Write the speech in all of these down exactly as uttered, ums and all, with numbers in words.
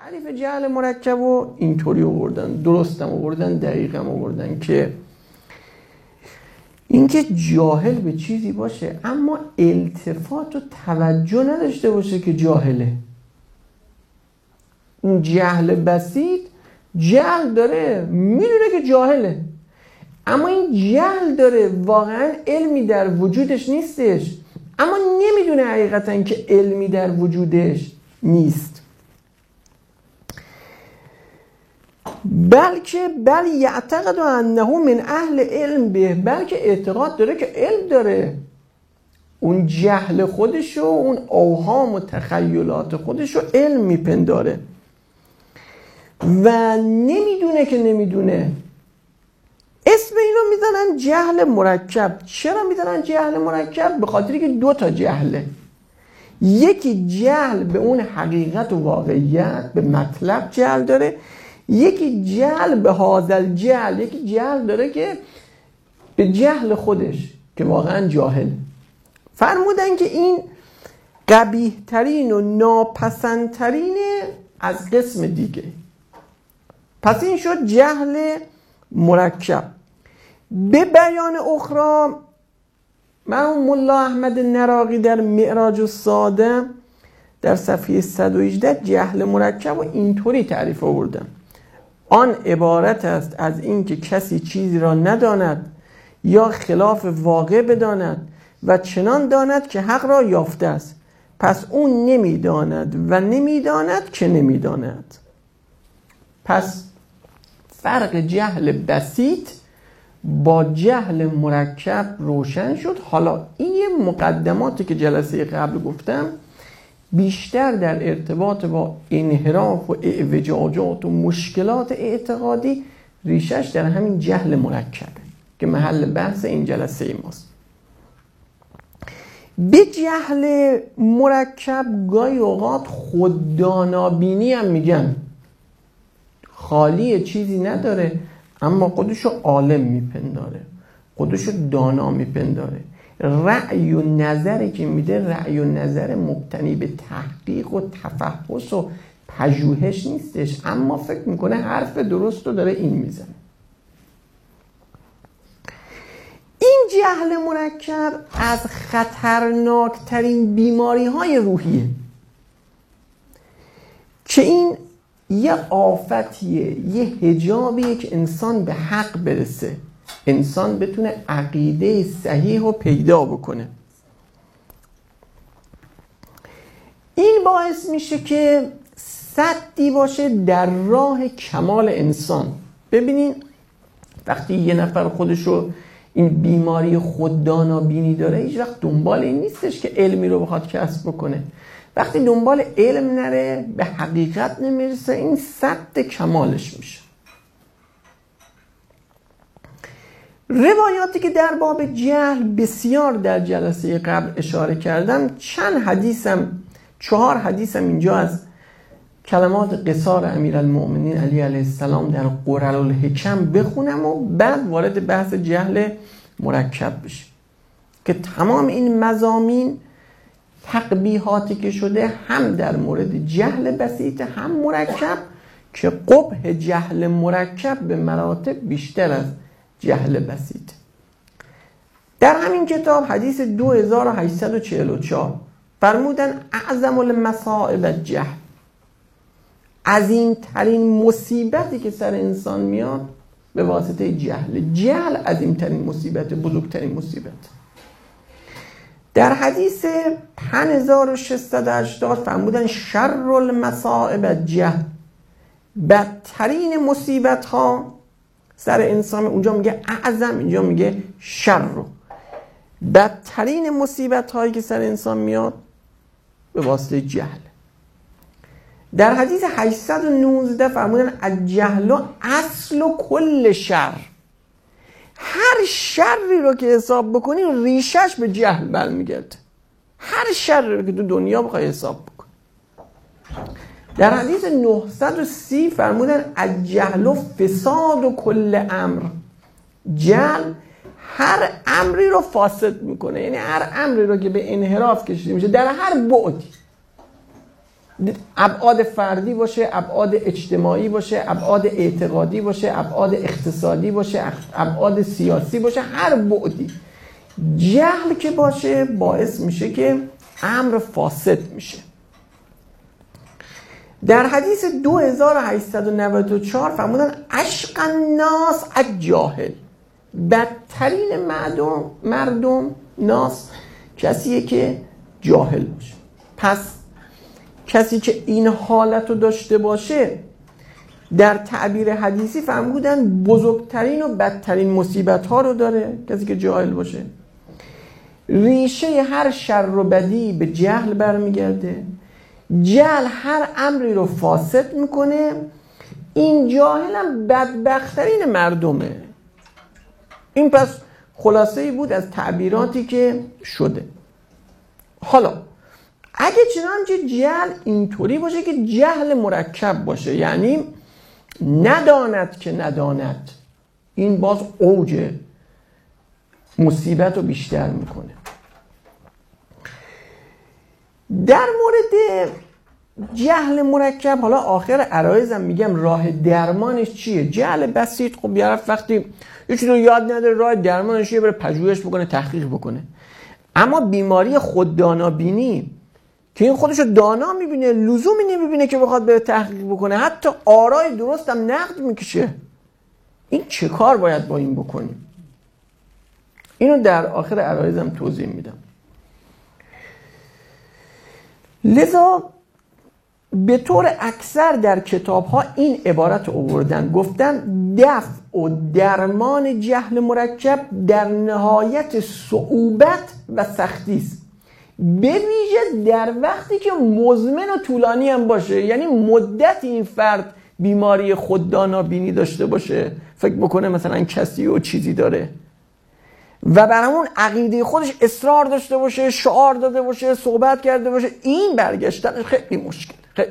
تعریف جهل مرکب رو اینطوری آوردن، درستم آوردن، دقیقم آوردن که اینکه جاهل به چیزی باشه اما التفات و توجه نداشته باشه که جاهله. اون جهل بسیط جهل داره، میدونه که جاهله، اما این جهل داره واقعا علمی در وجودش نیستش، اما نمیدونه حقیقتا که علمی در وجودش نیست. بلکه بل یعتقد انه من اهل علم به، بلکه اعتقاد داره که علم داره. اون جهل خودشو، اون اوهام و تخیلات خودشو علم میپنداره و نمیدونه که نمیدونه. اسم اینو میزنن جهل مرکب. چرا میزنن جهل مرکب؟ به خاطری که دو تا جهله. یکی جهل به اون حقیقت و واقعیت، به مطلب جهل داره، یکی جهل به هازل جهل، یکی جهل داره که به جهل خودش که واقعا جاهل. فرمودن که این قبیح ترین و ناپسندترین از قسم دیگه. پس این شد جهل مرکب. به بیان اخرى مرحوم ملا احمد نراقی در معراج الساده در صفحه صد و هجده جهل مرکب و اینطوری تعریف آوردن: آن عبارت است از این که کسی چیزی را نداند یا خلاف واقع بداند و چنان داند که حق را یافته است، پس اون نمیداند و نمیداند که نمیداند. پس فرق جهل بسیط با جهل مرکب روشن شد. حالا این مقدماتی که جلسه قبل گفتم بیشتر در ارتباط با انحراف و اعوجاجات و مشکلات اعتقادی ریشش در همین جهل مرکبه که محل بحث این جلسه ماست. به جهل مرکب گاهی اوقات خوددانابینی هم میگن. خالی چیزی نداره اما خودشو عالم میپنداره، خودشو دانا میپنداره. رأی و نظری که میده رأی و نظر مبتنی به تحقیق و تفحص و پژوهش نیستش، اما فکر میکنه حرف درست رو داره این میزنه. این جهل مرکب از خطرناکترین بیماری های روحیه که این یه آفتیه، یه حجابیه که انسان به حق برسه، انسان بتونه عقیده صحیح رو پیدا بکنه. این باعث میشه که سدی باشه در راه کمال انسان. ببینین وقتی یه نفر خودشو این بیماری خوددانابینی داره، هیچ وقت دنبال این نیستش که علمی رو بخواد کسب بکنه. وقتی دنبال علم نره به حقیقت نمیرسه، این سد کمالش میشه. روایاتی که در باب جهل بسیار در جلسه قبل اشاره کردم، چند حدیثم، چهار حدیثم اینجا از کلمات قصار امیرالمؤمنین علی علیه السلام در قرر الحکم بخونم و بعد وارد بحث جهل مرکب بشیم که تمام این مضامین تقبیحاتی که شده هم در مورد جهل بسیط هم مرکب، که قبح جهل مرکب به مراتب بیشتر از جهل بسیط. در همین کتاب حدیث دو هزار و هشتصد و چهل و چهار فرمودن اعظم المصائب الجهل، عظیمترین مصیبتی که سر انسان میاد به واسطه جهل. جهل عظیمترین مصیبت، بزرگترین مصیبت. در حدیث پنج هزار و ششصد و هشتاد فرمودن شر المصائب الجهل، بدترین مصیبت ها سر انسان. اونجا میگه اعظم، اینجا میگه شر. بدترین مصیبت هایی که سر انسان میاد به واسطه جهل. در حدیث هشتصد و نوزده فرمودن الجهل اصل و کل شر، هر شری رو که حساب بکنی ریشش به جهل برمیگرده. هر شری رو که تو دنیا بخوای حساب بکنی. در حدیث نهصد و سی فرمودن الجهل فساد و کل امر، جهل هر امری رو فاسد میکنه، یعنی هر امری رو که به انحراف کشیده میشه در هر بعدی. ابعاد فردی باشه، ابعاد اجتماعی باشه، ابعاد اعتقادی باشه، ابعاد اقتصادی باشه، ابعاد سیاسی باشه، هر بعدی جهل که باشه باعث میشه که امر فاسد میشه. در حدیث دو هزار و هشتصد و نود و چهار فرمودن اشق الناس الجاهل، بدترین مردم مردم ناس کسیه که جاهل باشه. پس کسی که این حالت رو داشته باشه در تعبیر حدیثی فرمودن بزرگترین و بدترین مصیبت ها رو داره. کسی که جاهل باشه، ریشه هر شر و بدی به جهل برمیگرده، جهل هر امری رو فاسد میکنه، این جاهل هم بدبخترین مردمه. این پس خلاصه ای بود از تعبیراتی که شده. حالا اگه چنانچه جهل اینطوری باشه که جهل مرکب باشه، یعنی نداند که نداند، این باز اوج مصیبت رو بیشتر میکنه. در مورد جهل مرکب حالا آخر عرایزم میگم راه درمانش چیه. جهل بسیط خب بیارف وقتی یه چیزی رو یاد نداره راه درمانش یه بره پژوهش بکنه، تحقیق بکنه. اما بیماری خوددانابینی که این خودشو دانا میبینه، لزومی نمیبینه که بخواد بره تحقیق بکنه، حتی آرای درست هم نقد میکشه، این چه کار باید با این بکنیم؟ اینو در آخر عرایزم توضیح میدم. لذا به طور اکثر در کتاب ها این عبارت آوردن، گفتن دفع و درمان جهل مرکب در نهایت صعوبت و سختی است، به ویژه در وقتی که مزمن و طولانی هم باشه. یعنی مدت این فرد بیماری خوددانابینی داشته باشه، فکر بکنه مثلا کسی و چیزی داره و بر همون عقیده خودش اصرار داشته باشه، شعار داده باشه، صحبت کرده باشه، این برگشتنش خیلی مشکل، خیلی.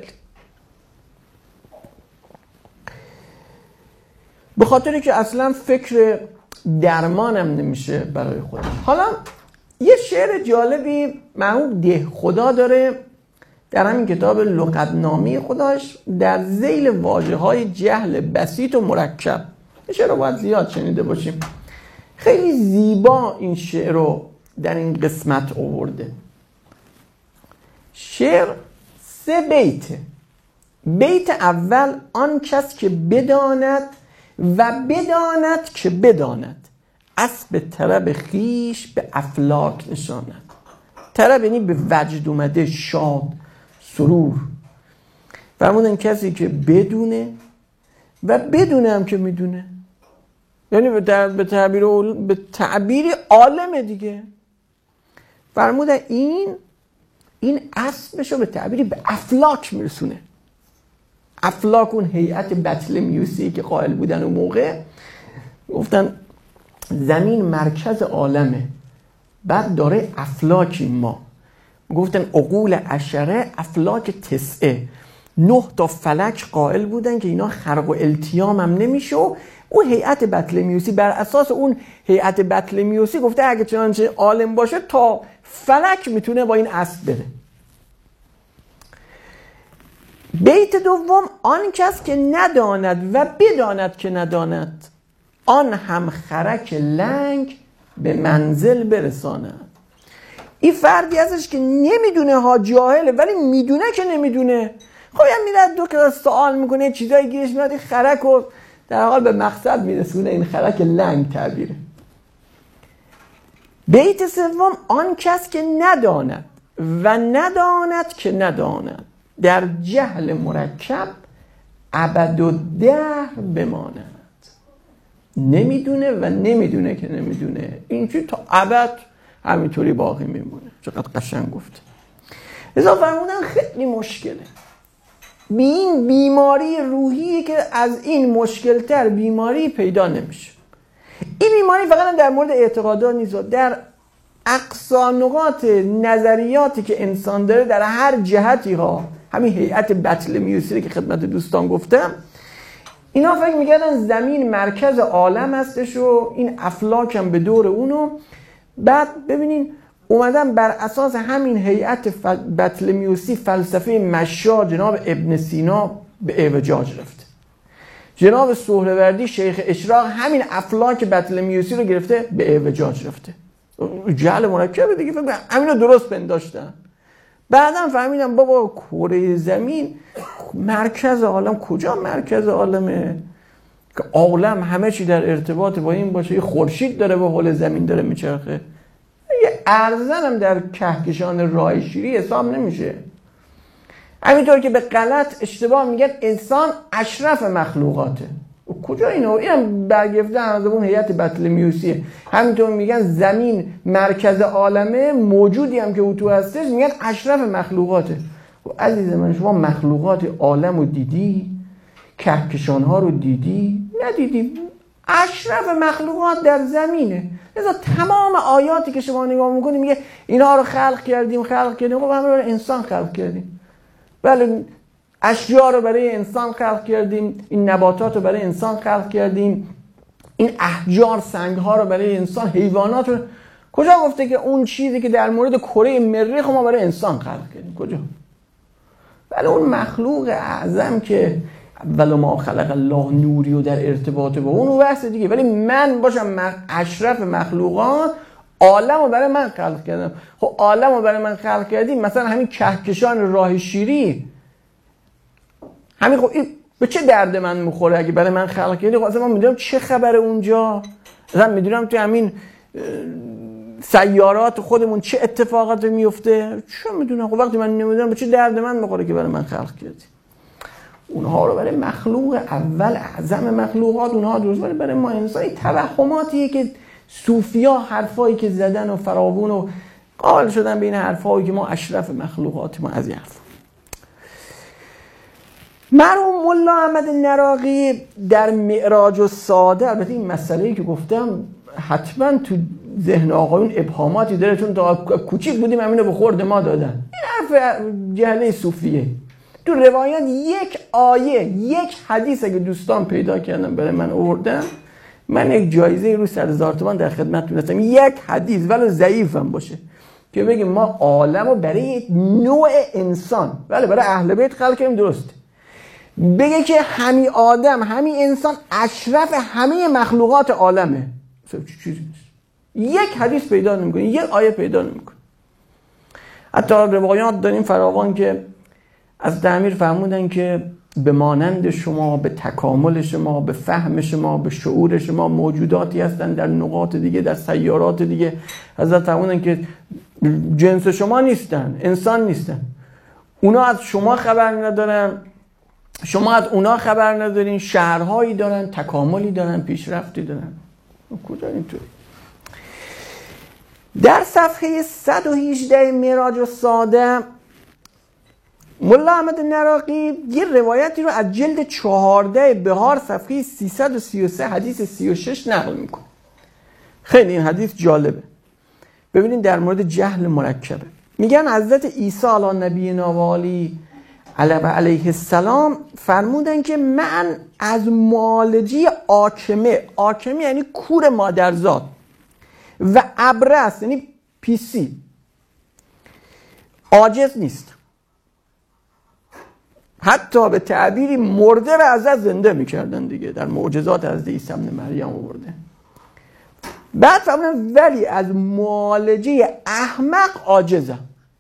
به خاطری که اصلا فکر درمانم نمیشه برای خودش. حالا یه شعر جالبی مرحوم ده خدا داره در همین کتاب لغتنامه خودش، در ذیل واژه‌های جهل بسیط و مرکب. این شعر رو باید زیاد شنیده باشیم. خیلی زیبا این شعر رو در این قسمت آورده. شعر سه بیته. بیت اول آن کس که بداند و بداند که بداند، اسب طرب خیش به افلاک نشاند. طرب یعنی به وجد اومده، شاد، سرور. فرمودن کسی که بدونه و بدونه هم که میدونه، یعنی به تعبیر به تعبیری عالم دیگه. فرمودن این این اسبشو به تعبیری به افلاک میرسونه. افلاک اون هیئت بطلمیوسی که قائل بودن اون موقع، گفتن زمین مرکز عالمه، بعد داره افلاکی ما، گفتن عقول عشره افلاک تسعه، نه تا فلک قائل بودن که اینا خرق و التیام هم نمیشه. اون هیئت بطلمیوسی بر اساس اون هیئت بطلمیوسی گفته اگه چنانچه عالم باشه تا فلک میتونه با این اسب بره. بیت دوم آن کس که نداند و بداند که نداند، آن هم خرک لنگ به منزل برساند. این فردی ازش که نمیدونه ها، جاهله، ولی میدونه که نمیدونه. خب هم میره دو کلاس سوال میکنه، چیزایی گیرش میاد، این خرک رو در حال به مقصد میرسونه. این خرک لنگ تعبیره. بیت سوم آن کس که نداند و نداند که نداند، در جهل مرکب ابد و دهر بماند. نمیدونه و نمیدونه که نمیدونه، اینجوری تا ابد همینطوری باقی میمونه. چقدر قشنگ گفت. لذا فرمودن خیلی مشکله. بی این بیماری روحی که از این مشکلتر بیماری پیدا نمیشه. این بیماری فقط در مورد اعتقادات نیست، در اقصا نقاط نظریاتی که انسان داره در هر جهتی ها. همین هیئت بطلمیوسی که خدمت دوستان گفتم، اینا فکر میکردن زمین مرکز عالم هستش و این افلاک هم به دور اونو. بعد ببینین اومدن بر اساس همین هیئت بطلمیوسی فلسفه مشا جناب ابن سینا به اعوجاج رفته. جناب سهروردی شیخ اشراق همین افلاک بطلمیوسی رو گرفته به اعوجاج رفته. جهل مرکبه دیگه، فکر همین رو درست پنداشتن. بعدم فهمیدم بابا کره زمین مرکز عالم، کجا مرکز عالمه که عالم همه چی در ارتباط با این باشه؟ یه خورشید داره به حول زمین داره میچرخه، یه ارزن هم در کهکشان راه شیری حساب نمیشه. همینطور که به غلط اشتباه میگن انسان اشرف مخلوقاته. کجا اینو؟ اینم برگرفته از اون هیئت بطلمیوسیه. همینطور میگن زمین مرکز عالمه، موجودی هم که او تو هستش میگن اشرف مخلوقاته. عزیز من، شما مخلوقات عالم رو دیدی؟ کهکشان ها رو دیدی؟ ندیدی. اشرف مخلوقات در زمینه. لذا تمام آیاتی که شما نگاه میکنید میگه اینا رو خلق کردیم خلق کردیم. خب همه رو انسان خلق کردیم. بله، اشجار رو برای انسان خلق کردیم، این نباتات رو برای انسان خلق کردیم، این احجار سنگ ها رو برای انسان، حیوانات رو. کجا گفته که اون چیزی که در مورد کره مریخ ما برای انسان خلق کردیم؟ کجا؟ بله، اون مخلوق اعظم که اول ما خلق الله نوری و در ارتباط با اون بحث دیگه. ولی من باشم اشرف مخلوقات، عالم رو برای من خلق کردم. خب عالم رو برای من خلق کردیم، مثلا همین کهکشان راه شیری، همین خب این به چه درد من میخوره اگه برای من خلق کردی؟ خب اصلا من میدونم چه خبره اونجا، اصلا میدونم تو همین سیارات خودمون چه اتفاقات میفته، چه میدونم؟ خب وقتی من نمیدونم به چه درد من میخوره که برای من خلق کردی؟ اونها رو برای مخلوق اول اعظم مخلوقات اونها درست، ولی برای ما انسانی توهماتیه که صوفیا حرفایی که زدن و فراوون و قائل شدن به این حرفایی که ما اشرف مخلوقات ما از این حرف. مرحوم ملا احمد نراقی در معراج الساده، البته این مسئله‌ای که گفتم حتما تو ذهن آقایون ابهاماتی داره، چون تا کوچیک بودیم همینو به خورد ما دادن. این حرف جهله صوفیه. تو روایات یک آیه، یک حدیث اگه دوستان پیدا کردن برای من آوردن، من یک جایزه رو صد هزار تومان در خدمتتون هستم. یک حدیث ولو ضعیفم باشه که بگیم ما عالم رو برای نوع انسان، بله برای اهل بیت خلق کردیم، درسته، بگه که همین آدم همین انسان اشرف همه مخلوقات عالمه، چیزی نیست. یک حدیث پیدا نمی‌کنی، یک آیه پیدا نمی‌کنی. حتی روایات داریم فراوان که از تعمیر فرمودن که به مانند شما، به تکامل شما، به فهم شما، به شعور شما موجوداتی هستن در نقاط دیگه، در سیارات دیگه. حضرت فرمودن که جنس شما نیستن، انسان نیستن، اونا از شما خبر ندارن، شما از اونا خبر ندارین، شهرهایی دارن، تکاملی دارن، پیشرفتی دارن. کجا اینطوری؟ در صفحه صد و هجده معراج الساده ملا احمد نراقی یه روایتی رو از جلد چهارده بهار صفحه سیصد و سی و سه حدیث سی و شش نقل میکنه. خیلی این حدیث جالبه. ببینید در مورد جهل مرکبه. میگن حضرت عیسی علی نبینا و علی علیه السلام فرمودن که من از معالجه آکمه، آکمه یعنی کور مادرزاد، و ابرص یعنی پیسی عاجز نیست. حتی به تعبیری مرده رو ازت زنده میکردن دیگه، در معجزات حضرت عیسی ابن مریم آورده. بعد فرمودن ولی از معالجه احمق عاجزم.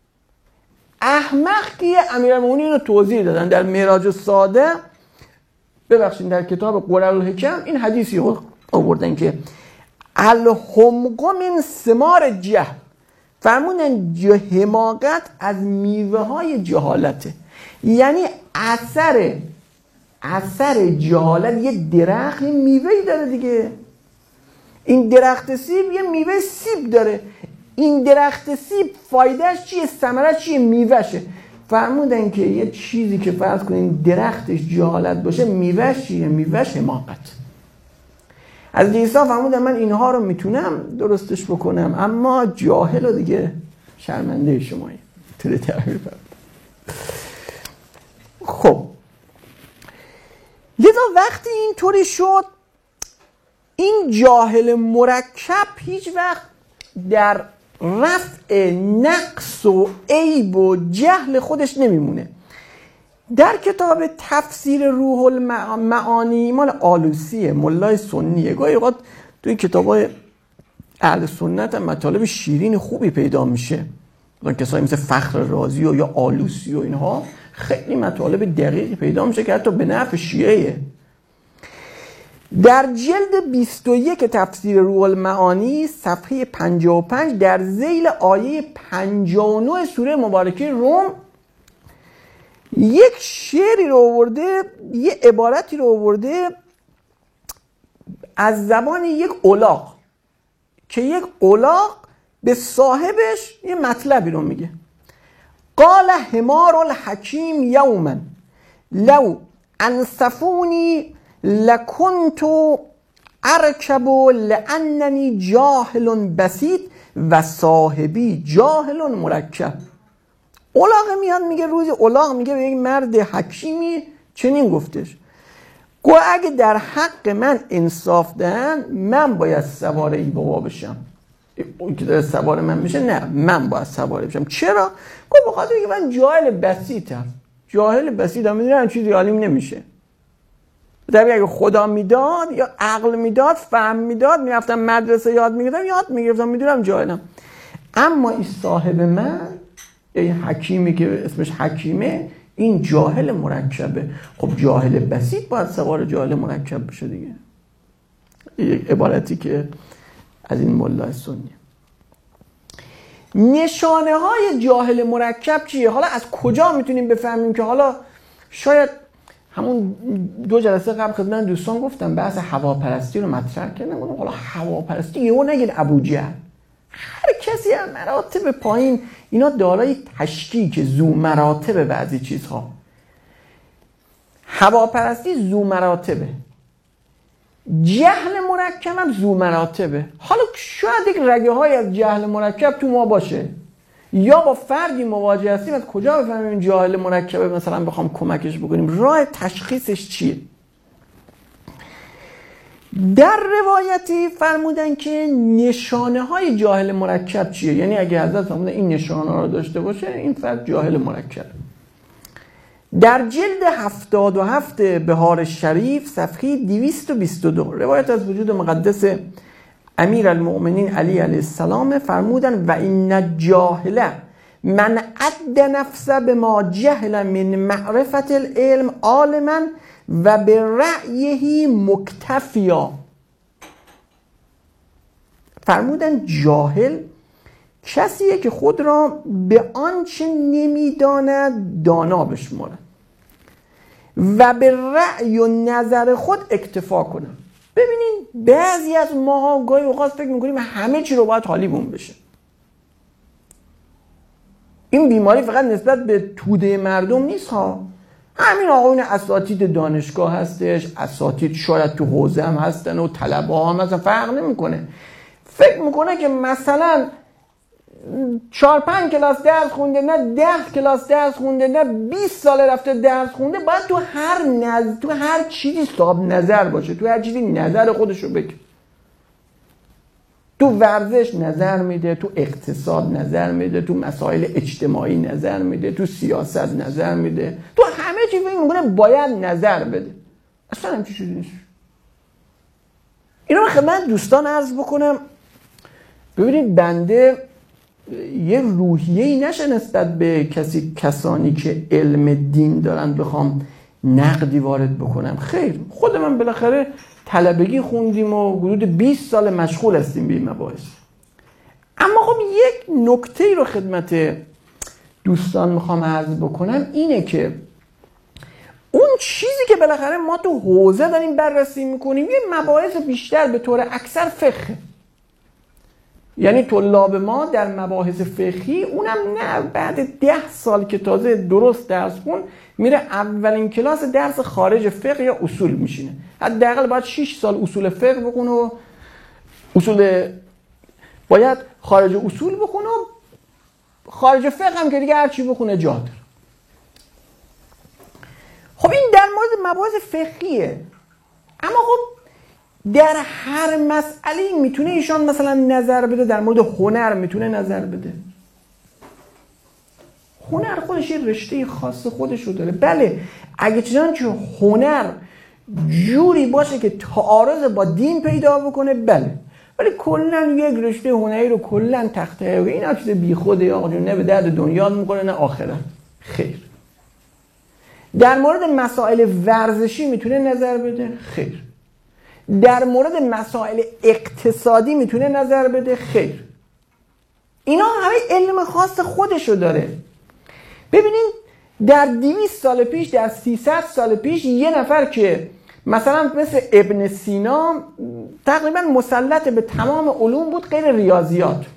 احمق که امیرالمومنین رو توضیح دادن در معراج الساده، ببخشید در کتاب قررالحکم این حدیثی رو آوردن که الحمق من ثمار جهل، فرمودن حماقت از میوه های جهالته. یعنی اثر اثر جهالت، یه درخت یه میوهی داره دیگه، این درخت سیب یه میوه سیب داره، این درخت سیب فایدهش چیه؟ ثمرش چیه؟ میوهشه. فرمودن که یه چیزی که فرض کنین درختش جهالت باشه، میوهش چیه؟ میوهش حماقت. از عیسی فرمودن من اینها رو میتونم درستش بکنم، اما جاهل و دیگه شرمنده شمایی. طور تعبیر فرمودن. خب لذا وقتی اینطوری شد، این جاهل مرکب هیچ وقت در رفع نقص و عیب و جهل خودش نمیمونه. در کتاب تفسیر روح المعانی مال آلوسیه، ملای سنیه، گاهی اوقات توی کتابای اهل سنت هم مطالب شیرین خوبی پیدا میشه. کسایی مثل فخر رازی و یا آلوسی و اینها خیلی مطالب دقیقی پیدا میشه که حتی به نفع شیعه. در جلد بیست و یک تفسیر روح المعانی صفحه پنجاه و پنج در ذیل آیه پنجاه و نه سوره مبارکه روم یک شعری رو آورده، یه عبارتی رو آورده از زبان یک الاغ که یک الاغ به صاحبش یه مطلبی رو میگه. قال حمار الحکیم یوما لو انصفونی لکنت ارکب لاننی جاهل بسیط و صاحبی جاهل مرکب. الاغ میاد میگه، روزی الاغ میگه به یک مرد حکیمی چنین گفتش: گو اگه در حق من انصاف دهن من باید سوار ای بابا بشم. اون که داره سوار من میشه، نه من باید سوار بشم. چرا؟ گو بخاطر اینکه من جاهل بسیطم. جاهل بسیطم، میدونم چیزی حالیم نمیشه. در اگه خدا میداد یا عقل میداد، فهم میداد، میرفتم مدرسه یاد میگرفتم یاد میگرفتم میدونم جاهلم. اما این صاحب من، این حکیمی که اسمش حکیمه، این جاهل مرکبه. خب جاهل بسیط باید سوار جاهل مرکب بشه دیگه. یک عبارتی که از این ملا سنی. نشانه های جاهل مرکب چیه؟ حالا از کجا میتونیم بفهمیم که حالا شاید همون دو جلسه قبل خدمت دوستان گفتم بحث هواپرستی رو مطرح کردم. حالا هواپرستی یهو نگید ابوجهل، هر کسی از مراتب پایین، اینا دارای تشکیک ذو مراتب بعضی چیزها. هواپرستی ذو مراتبه، جهل مرکب هم ذو مراتبه. حالا شاید یک رگه های از جهل مرکب تو ما باشه، یا با فردی مواجه هستیم از کجا بفهمیم این جاهل مرکبه، مثلا بخوام کمکش بکنیم، راه تشخیصش چیه؟ در روایتی فرمودن که نشانه های جاهل مرکب چیه، یعنی اگه حضرت فرمودن این نشانه ها رو داشته باشه این فرد جاهل مرکب. در جلد هفتاد و هفت بهار شریف صفحه دویست و بیست و دو روایت از وجود مقدس امیر المؤمنین علی علیه السلام فرمودن: و این جاهل من عد نفسه به ما جهل من معرفت العلم عالما و به رأیه مکتفیا. فرمودن جاهل کسیه که خود را به آنچه نمیداند دانا بشمارد و به رأی و نظر خود اکتفا کنه. ببینین بعضی از ماها گاهی اوقات فکر میکنیم همه چی رو باید حالیمون بشه. این بیماری فقط نسبت به توده مردم نیست ها. همین آقایون اساتید دانشگاه هستش، اساتید شاید تو حوزه هم هستن و طلبه ها هم هستن، فرق نمیکنه. فکر میکنه که مثلا چهار پنج کلاس درس خونده، نه ده کلاس درس خونده، نه بیست سال رفته درس خونده، باید تو هر نظر، تو هر چیزی صاحب نظر باشه، تو هر چیزی نظر خودشو بگه. تو ورزش نظر میده، تو اقتصاد نظر میده، تو مسائل اجتماعی نظر میده، تو سیاست نظر میده، تو همه چی فکر میکنه باید نظر بده. اصلا همچی چیزی نیست. اینو خدمت دوستان عرض بکنم. ببینید بنده یه روحیه‌ای نشه نسبت به کسی کسانی که علم دین دارن بخوام نقدی وارد بکنم. خیر، خود من بالاخره طلبگی خوندیم و حدود بیست سال مشغول هستیم به این مباحث. اما خب یک نکته‌ای رو خدمت دوستان میخوام عرض بکنم، اینه که اون چیزی که بالاخره ما تو حوزه داریم بررسی میکنیم یه مباحث بیشتر به طور اکثر فقه، یعنی طلاب ما در مباحث فقهی، اونم نه بعد ده سال که تازه درست درس خون میره اولین کلاس درس خارج فقه یا اصول میشینه. حداقل باید شش سال اصول فقه بخونه و اصول باید خارج اصول بخونه و خارج فقه هم که دیگه هر چی بخونه جا داره. خب این در مورد مباحث فقهیه. اما خب در هر مسئله میتونه ایشان مثلا نظر بده. در مورد هنر میتونه نظر بده. هنر خودش یه رشته خاص خودشو داره. بله اگه چنانچه هنر جوری باشه که تعارض با دین پیدا بکنه بله، ولی کلا یک رشته هنری رو کلا تخته و این چیز بیخوده آقا جون، نه به درد دنیا میکنه نه آخرت. خیر. در مورد مسائل ورزشی میتونه نظر بده؟ خیر. در مورد مسائل اقتصادی میتونه نظر بده؟ خیر. اینا همه علم خاص خودشو داره. ببینید در دویست سال پیش، در سیصد سال پیش یه نفر که مثلا مثل ابن سینا تقریبا مسلط به تمام علوم بود غیر ریاضیات،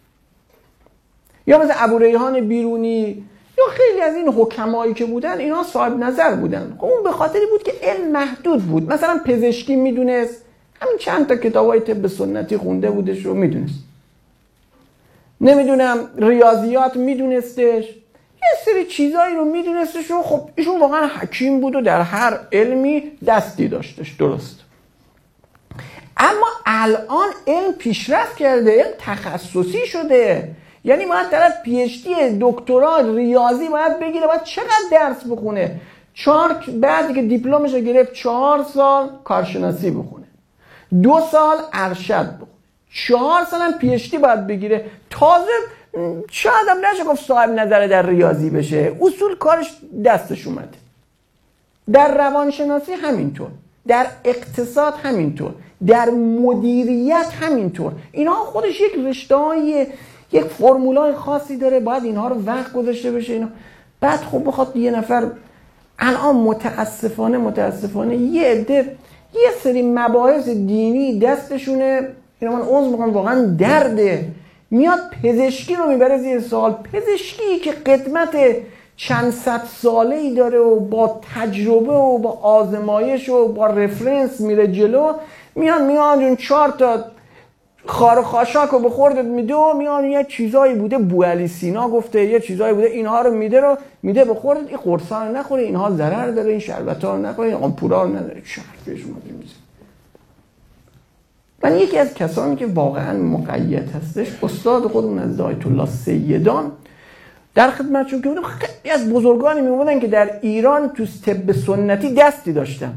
یا مثل ابو ریحان بیرونی یا خیلی از این حکمایی که بودن اینا صاحب نظر بودن. خب اون به خاطری بود که علم محدود بود. مثلا پزشکی میدونست، همین چند تا کتابای طب سنتی خونده بودش رو میدونست. نمیدونم ریاضیات میدونستش، یه سری چیزایی رو میدونستش و خب ایشون واقعا حکیم بود و در هر علمی دستی داشتش. درست. اما الان علم پیشرفت کرده، علم تخصصی شده. یعنی باید طرف پی اچ دی دکترا ریاضی باید بگیره، باید چقدر درس بخونه؟ چهار بعد که دیپلمش رو گرفت چهار سال کارشناسی بخونه، دو سال ارشد بخونه، چهار سال هم پی اچ دی باید بگیره. تازه شاید هم نشه گفت صاحب نظر در ریاضی بشه، اصول کارش دستش اومده. در روانشناسی همینطور، در اقتصاد همینطور، در مدیریت همینطور. اینها خودش یک رشته‌های یک فرمولای خاصی داره، باید اینها رو وقت گذاشته بشه. اینا بعد خب بخواد یه نفر الان متاسفانه متاسفانه یه عده یه سری مباحث دینی دستشونه، اینا من عذر میخوام واقعا درده، میاد پزشکی رو میبره زیر سوال. پزشکی که خدمت چند صد ساله‌ای داره و با تجربه و با آزمایش و با رفرنس میره جلو، میان میان اون چهار تا خار خاشاک رو به خوردت میده و میان یه چیزایی بوده بوعلی سینا گفته، یه چیزایی بوده اینها رو میده رو میده به خوردت، این قرصا رو نخوره، اینها ضرر داره، این شربتا رو نخوره، این آمپولا رو نداره. چه حرفش میزنه؟ من یکی از کسانی که واقعا مقید هستش استاد خودمون از آیت الله سیدان در خدمتشون که بودم، خیلی از بزرگانی میومدن که در ایران تو طب سنتی دستی داشتن.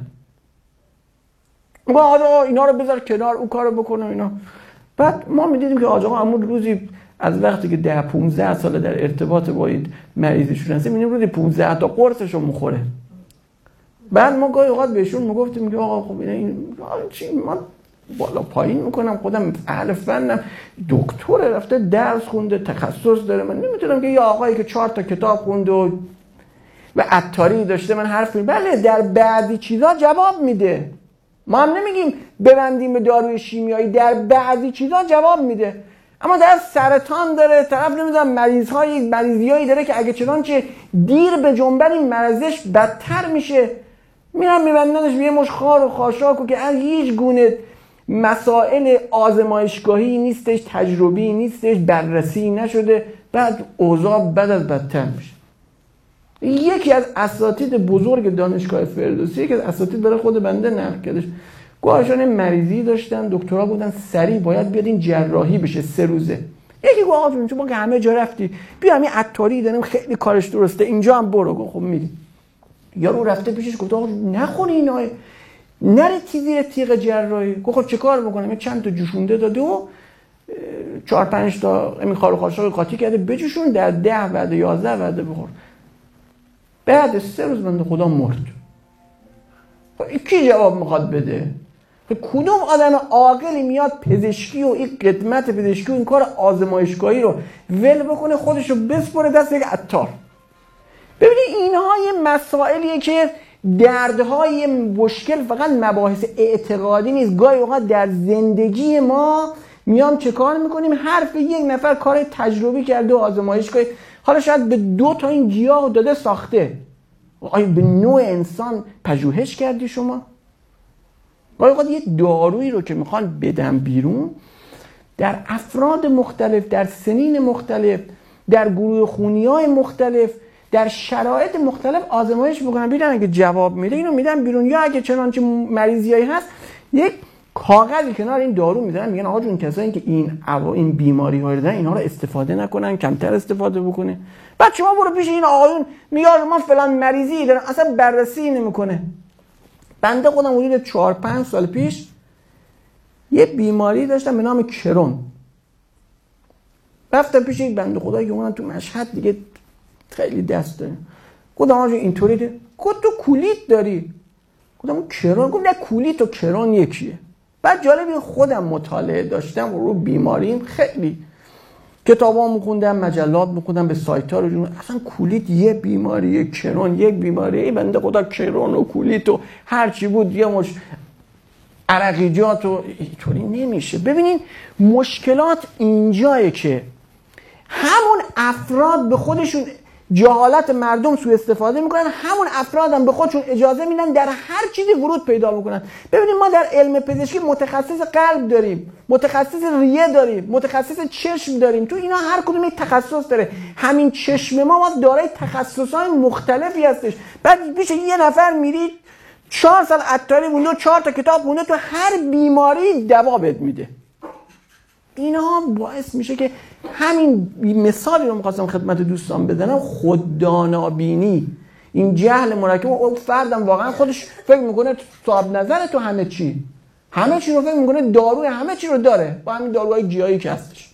ما آقا اینا رو بذار کنار، اون کارو بکنه اینا. بعد ما میدیدیم که آقا همون روزی از وقتی که ده پانزده ساله در ارتباط با این مریضشون هستیم، میبینیم روزی پانزده تا قرصشو میخوره. بعد ما گاهی اوقات بهشون میگفتیم که آقا خب اینا این چی، ما بالا پایین میکنم، خودم اهل فنم، دکتر رفته درس خونده، تخصص داره، من نمیتونم که یه آقایی که چهار تا کتاب خونده و و عطاری داشته من حرف می. بله در بعضی چیزا جواب میده، ما هم نمیگیم ببندیم به داروی شیمیایی، در بعضی چیزا جواب میده. اما در سرطان داره طرف نمیدونم مریض‌های مریضیایی داره که اگه چنانچه دیر به جنبن این مرضش بدتر میشه، میرن میبندنش به یه مش خار و خاشاک و که از هیچ گونه مسائل آزمایشگاهی نیستش، تجربی نیستش، بررسی نشده، بعد اوضاع بد از بدتر میشه. یکی از اساتید بزرگ دانشگاه فردوسی که از اساتید برای خود بنده نقل کردش، گوهشان مریضی داشتن، دکترا بودن، سریع باید بیاد این جراحی بشه سه روزه. یکی گفت آقا چون ما که همه جا رفتی بیا همین عطاری داریم خیلی کارش درسته اینجا هم برو. گفت خب میری. یارو رفته پیشش گفت آقا نخونی اینا، نره تیزی تیغ جراحی. گفت خب چه کار بکنم؟ چند تا جوشونده داده و چهار پنج تا همین خار و خاشاک قاطی کرده بجوشون، در ده وعده یازده وعده بخور. بعد سه روز بنده خدا مرد. کی جواب میخواد بده؟ کدوم آدم عاقلی میاد پزشکی و این خدمت پزشکی و این کار آزمایشگاهی رو ول بکنه خودشو بسپره دست یک عطار؟ ببینید اینها یه مسائلیه که دردهای مشکل فقط مباحث اعتقادی نیست. گاهی اوقات در زندگی ما میام چه کار میکنیم؟ حرف یک نفر کار تجربی کرده و آزمایشگاهی، حالا شاید به دو تا این گیاه داده ساخته، آیا به نوع انسان پژوهش کردی شما؟ گاهی اوقات یه دارویی رو که میخوان بدن بیرون در افراد مختلف، در سنین مختلف، در گروه خونی‌های مختلف، در شرایط مختلف آزمایش بکنن، ببینن اگه جواب میده اینو میدن بیرون، یا اگه چنانچه مریضیایی هست یک کاغذی کنار این دارو میذارن، میگن آقا جون کسایی که این عوا این بیماری ها رو دارن اینها رو استفاده نکنن، کمتر استفاده بکنه. بعد شما برو پیش این آقایون میگه ما فلان مریضی دارن، اصلا بررسی نمیکنه. بنده خودم حدود چهار پنج سال پیش یه بیماری داشتم به نام کرون. رفتم پیش یک بنده خدایی که اونم تو مشهد دیگه خیلی دست داره. گفتم آقا اینطوری ده. گفت تو کولیت داری؟ گفتم اون کرون. گفت نه کولیت و کرون یکیه. بعد جالبی خودم مطالعه داشتم رو بیماریم، خیلی کتابا میخوندم، مجلات میخوندم، به سایت ها رو جون. اصلا کولیت یه بیماریه، کرون یک بیماریه. بنده خدا کرون و کولیت و هر چی بود یه مش عرقیجات و اینطوری نمیشه. ببینین مشکلات اینجایه که همون افراد به خودشون جهالت مردم سوء استفاده میکنن، همون افراد هم به خودشون اجازه میدن در هر چیزی ورود پیدا میکنن. ببینید ما در علم پزشکی متخصص قلب داریم، متخصص ریه داریم، متخصص چشم داریم. تو اینا هر کدوم یک تخصص داره. همین چشم ما باز دارای تخصصهای مختلفی هستش. بعد پیش یه نفر میرید چهار سال عطاری مونده، چهار تا کتاب مونده، تو هر بیماری دوا بهت میده. اینا باعث میشه که همین مثالی رو می‌خواستم خدمت دوستان بزنم، خوددانابینی، این جهل مرکب. اون فردم واقعا خودش فکر میکنه صاحب نظر تو همه چی، همه چی رو فکر میکنه داروی همه چی رو داره با همین داروهای گیاهی که هستش.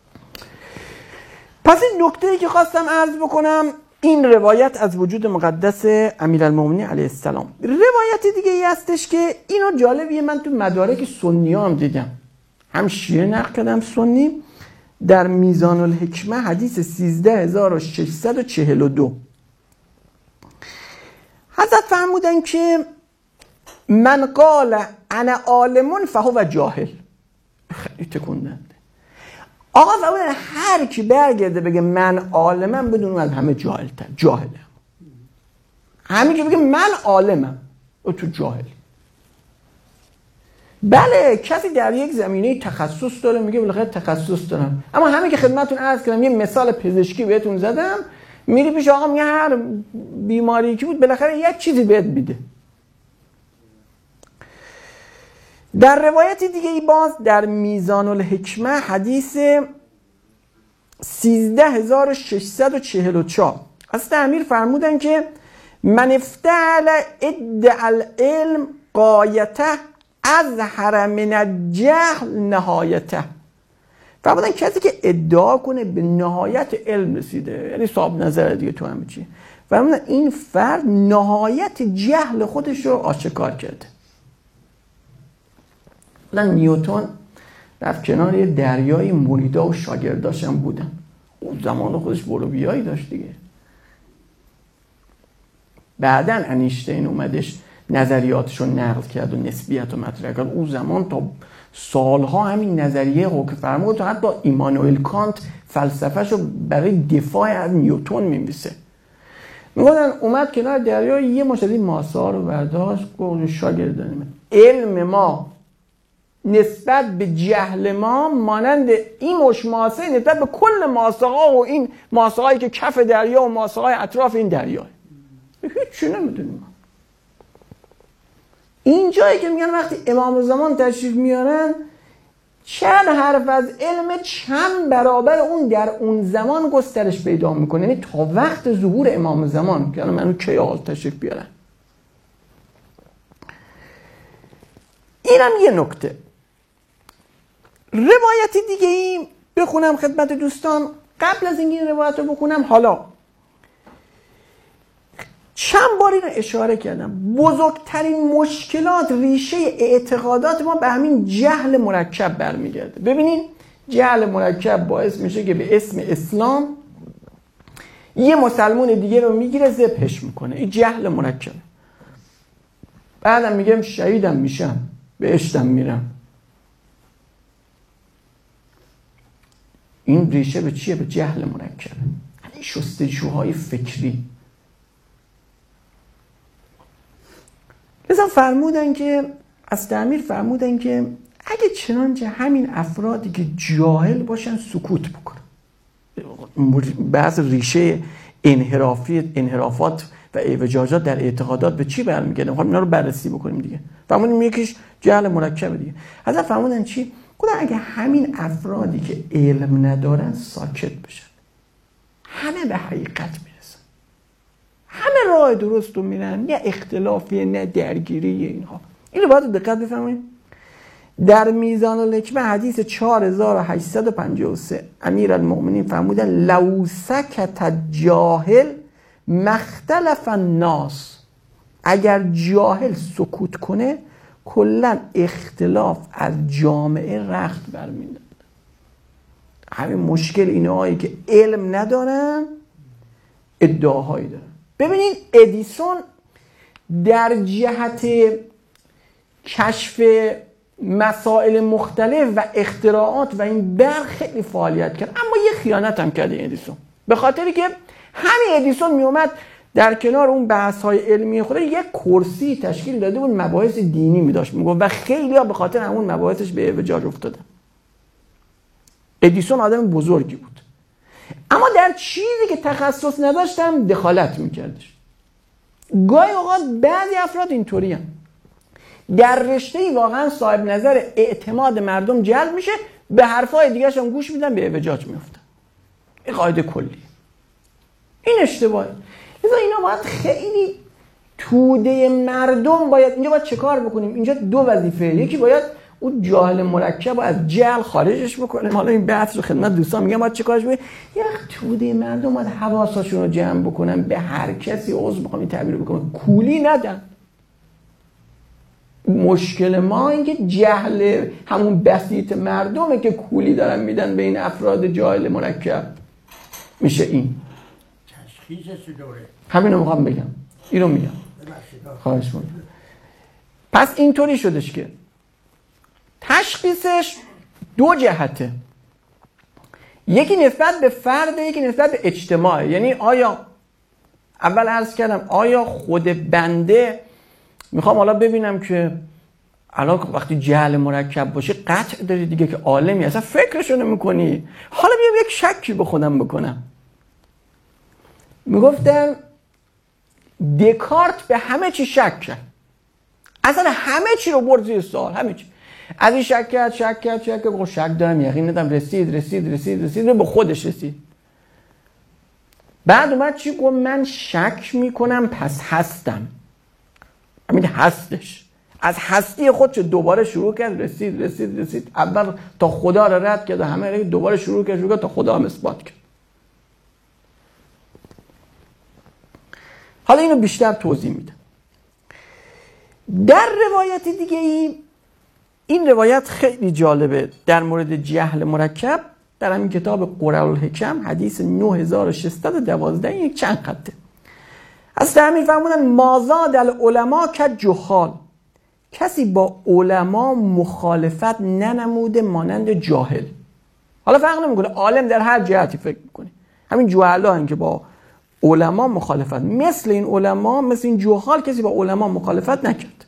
پس این نکته‌ای که خواستم عرض بکنم این روایت از وجود مقدس امیرالمومنین علیه السلام. روایت دیگه ای هستش که اینو جالبیه، من تو مدارک سنی هم دیدم، هم شیعه نقل کردم سنی، در میزان الحکمه حدیث سیزده هزار و ششصد و چهل و دو حضرت فرمودن که من قال انا عالم فهو جاهل. خیلی تکوندنده. آقا فرمودن هر کی برگرده بگه من عالمم بدون از همه جاهلتر، جاهلم. همین که بگه من عالمم او تو جاهل. بله کسی در یک زمینه تخصص داره میگه بالاخره تخصص دارم، اما همین که خدمتتون عرض کردم یه مثال پزشکی بهتون زدم، میری پیش آقا میگه هر بیماری که بود بالاخره یک چیزی بهت میده. در روایت دیگه ای باز در میزان الحکمه حدیث سیزده هزار و ششصد و چهل و چهار از امیر فرمودن که من افتعل ادعا العلم قایته اظهر من الجهل نهایته. فرمودن کسی که ادعا کنه به نهایت علم رسیده، یعنی صاحب نظر دیگه تو همه چی، فرمودن این فرد نهایت جهل خودش رو آشکار کرده. مثلا نیوتن رفت کنار یه دریای مریدا و شاگرداش هم بودن. اون زمان خودش برو بیایی داشت دیگه. بعدن انیشتین اومدش نظریاتش رو نقل کرد و نسبیت رو مطرح کرد. اون زمان تا سالها همین نظریه حکم فرما تا حتی ایمانوئل کانت فلسفه‌شو برای دفاع از نیوتن می‌نویسه. میگن اومد کنار دریا یه مشت از این ماسه‌ها رو برداشت، گفت شاگردان علم ما نسبت به جهل ما مانند این مش ماسه نسبت به کل ماسه‌ها و این ماسه‌هایی که کف دریا و ماسه‌های اطراف این دریا. هیچ چی نمیدونیم. این جایی که میگن وقتی امام زمان تشریف میارن چند حرف از علم چند برابر اون در اون زمان گسترش پیدا میکنه، یعنی تا وقت ظهور امام زمان که من اون کی آل تشریف بیارن. اینم یه نکته. روایت دیگه ای بخونم خدمت دوستان. قبل از اینکه این روایت رو بخونم، حالا چند بار اینو اشاره کردم، بزرگترین مشکلات ریشه اعتقادات ما به همین جهل مرکب برمیگرده. ببینین جهل مرکب باعث میشه که به اسم اسلام یه مسلمان دیگه رو میگیره ذبحش میکنه. این جهل مرکب. بعدم میگم شهیدم میشم، بهشتم میرم. این ریشه به چیه؟ به جهل مرکب. یعنی شستشوهای فکری. لذا فرمودن که از تعمیر فرمودن که اگه چنانچه همین افرادی که جاهل باشن سکوت بکنن، بعض ریشه انحرافی انحرافات و اعوجاجات در اعتقادات به چی برمیگردن؟ خب اینا رو بررسی بکنیم دیگه. فهمیدیم یکیش جهل مرکب دیگه. حضرت فرمودن چی؟ گفتن اگه همین افرادی که علم ندارن ساکت بشن، همه به حقیقت میرسن، همه راه درست رو میرن، نه اختلافی نه درگیری اینها. اینو باید دقت بفرمایید. در میزان الحکمه حدیث چهار هزار و هشتصد و پنجاه و سه امیرالمؤمنین فرمودن لو سکت جاهل مختلف الناس، اگر جاهل سکوت کنه کلا اختلاف از جامعه رخت برمی‌داره. همین مشکل اینهایی که علم ندارن ادعاهایی دارن. ببینید ادیسون در جهت کشف مسائل مختلف و اختراعات و این بر خیلی فعالیت کرد، اما یه خیانت هم کرد ادیسون، به خاطری که همین ادیسون می اومد در کنار اون بحث های علمی خود یک کرسی تشکیل داده بود، مباحث دینی می داشت میگفت و خیلی ها به خاطر همون مباحثش به اعوجاج افتادن. ادیسون آدم بزرگی بود، اما در چیزی که تخصص نداشتم دخالت میکردش. گاهی اوقات بعضی افراد اینطوری هم در رشته‌ای واقعا صاحب نظر اعتماد مردم جلب میشه، به حرفای دیگرش هم گوش میدن، به اعوجاج میفتن. این قاعده کلی، این اشتباهه. لذا اینا باید خیلی توده مردم باید اینجا باید چه کار بکنیم؟ اینجا دو وظیفه، یکی باید اون جاهل مرکب رو از جهل خارجش بکنیم. حالا این بحث رو خدمت دوستان میگم باید چه کارش بکنیم؟ یک توده مردم باید حواساشون رو جمع بکنن، به هر کسی عضو بخوام این تعبیر بکنم کولی ندن. مشکل ما این که جهل همون بسیط مردمه که کولی دارن میدن به این افراد جاهل مرکب. میشه این تشخیصش دوره. همین رو میخوام بگم، اینو میگم، خواهش میکنم. پس اینطوری شدش که تشخیصش دو جهته، یکی نسبت به فرد، یکی نسبت به اجتماع. یعنی آیا اول عرض کردم آیا خود بنده میخوام حالا ببینم که الان وقتی جهل مرکب باشه قطع داری دیگه که عالمی اصلا فکرشو نمی‌کنی، حالا بیام یک شکی به خودم بکنم. میگفتن دکارت به همه چی شک کرد، اصلا همه چی رو برد زیر سوال، همه چی. از این شک کرد شک کرد شک کرد شک دارم یقین ندارم، رسید رسید رسید رسید به خودش رسید. بعد اومد چی گفت؟ من شک میکنم پس هستم. همین هستش، از هستی خودش دوباره شروع کرد، رسید رسید رسید اول تا خدا رو رد کرد و همه دوباره شروع کرد شروع کرد تا خدا هم اثبات کرد. حالا اینو بیشتر توضیح میدم. در روایت دیگه ای، این روایت خیلی جالبه در مورد جهل مرکب، در همین کتاب قرالحکم حدیث نه هزار و ششصد و دوازده، یک چند خطه. از تعمیر فرمودن مازاد العلماء که جهال، کسی با علما مخالفت ننموده مانند جاهل. حالا فرق نمیکنه عالم در هر جهتی فکر میکنه، همین جهلا هن که با علما مخالفت، مثل این علما مثل این جهال کسی با علما مخالفت نکرد.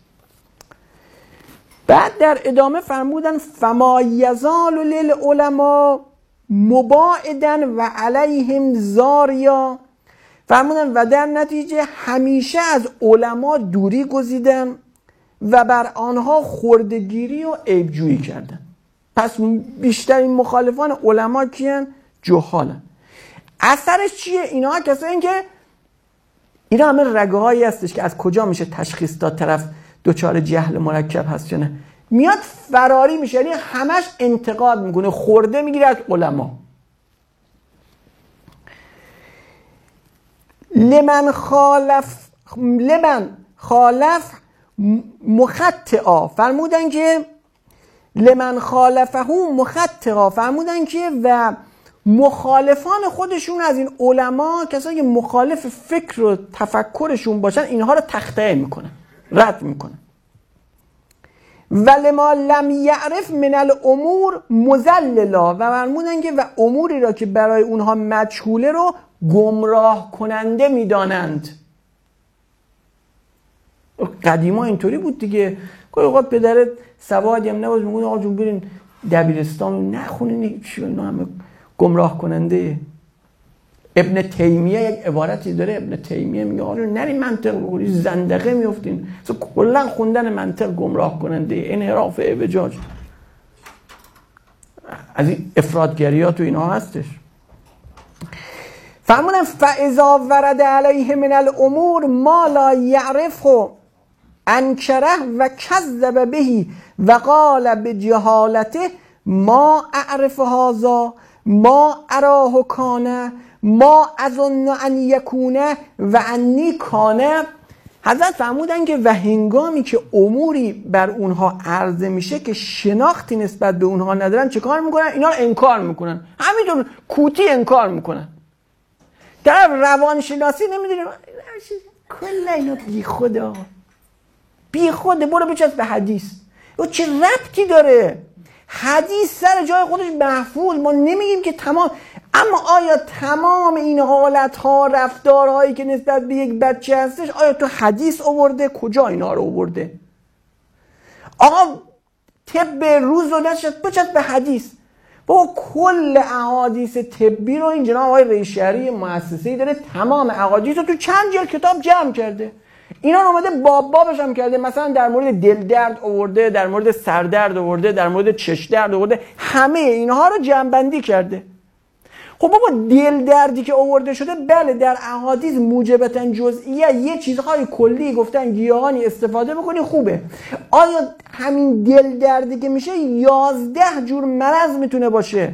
بعد در ادامه فرمودن فما یزال للعلماء مباعدن و علیهم زاریا، فرمودن و در نتیجه همیشه از علما دوری گزیدن و بر آنها خردگیری و عیبجویی کردن. پس بیشترین مخالفان علما کیان؟ جهالن. اثرش چیه؟ اینا کسایی که اینا همه رگه هایی هستش که از کجا میشه تشخیص داد طرف دوچار جهل مرکب هست یا نه. میاد فراری میشه، یعنی همش انتقاد میکنه، خورده میگیره از علما. لمن خالف لمن خالف مخطئا، فرمودن که لمن خالفه مخطئا، فرمودن که و مخالفان خودشون از این علما، کسایی که مخالف فکر و تفکرشون باشن، اینها رو تخطئه میکنن، رد میکنن. ولما لم یعرف من الامور مضللا، و فرمودن که و اموری را که برای اونها مجهوله رو گمراه کننده میدانند. قدیما اینطوری بود دیگه، گاهی اوقات پدرت سوادی هم نباشه میگن آقا جون برین دبیرستان نخونین، اینا همه گمراه کننده. ابن تیمیه یک عبارتی داره، ابن تیمیه میگه آره نری منطق بگوری زندقه میفتین. کلا خوندن منطق گمراه کننده، انحراف، اعوجاج، از این افراطگریات و اینا هستش. فرمودن فاذا ورد علیه من الامور ما لا یعرفه انکره و کذب بهی و قال بجهالته ما اعرف هذا ما اراه کانه ما اظن ان یکونه و انی کانه. حضرت فرمودن که و هنگامی که اموری بر اونها عرضه میشه که شناختی نسبت به اونها ندارن چه کار میکنن؟ اینا رو انکار میکنن، همینطور کوتی انکار میکنن. در روانشناسی نمیدونیم کلا اینا بی خدا بی خوده، برو بچسب به حدیث. او چه ربطی داره؟ حدیث سر جای خودش محفوظ، ما نمیگیم که تمام، اما آیا تمام این حالتها رفتارهایی که نسبت به یک بچه هستش آیا تو حدیث آورده؟ کجا اینا رو آورده؟ آقا طب روز و نشد بچسب به حدیث. با کل احادیث طبی رو این جناب آقای ریشهری مؤسسه‌ای داره تمام احادیث رو تو چند جلد کتاب جمع کرده. اینا رو اومده باب بابش هم کرده، مثلا در مورد دل درد آورده، در مورد سردرد آورده، در مورد چش درد آورده، همه اینها رو جمع‌بندی کرده. خب بابا دل دردی که آورده شده بله در احادیث موجبتاً جزئیه یه چیزهای کلی گفتن گیاهانی استفاده بکنی خوبه. آیا همین دل دردی که میشه یازده جور مرض میتونه باشه؟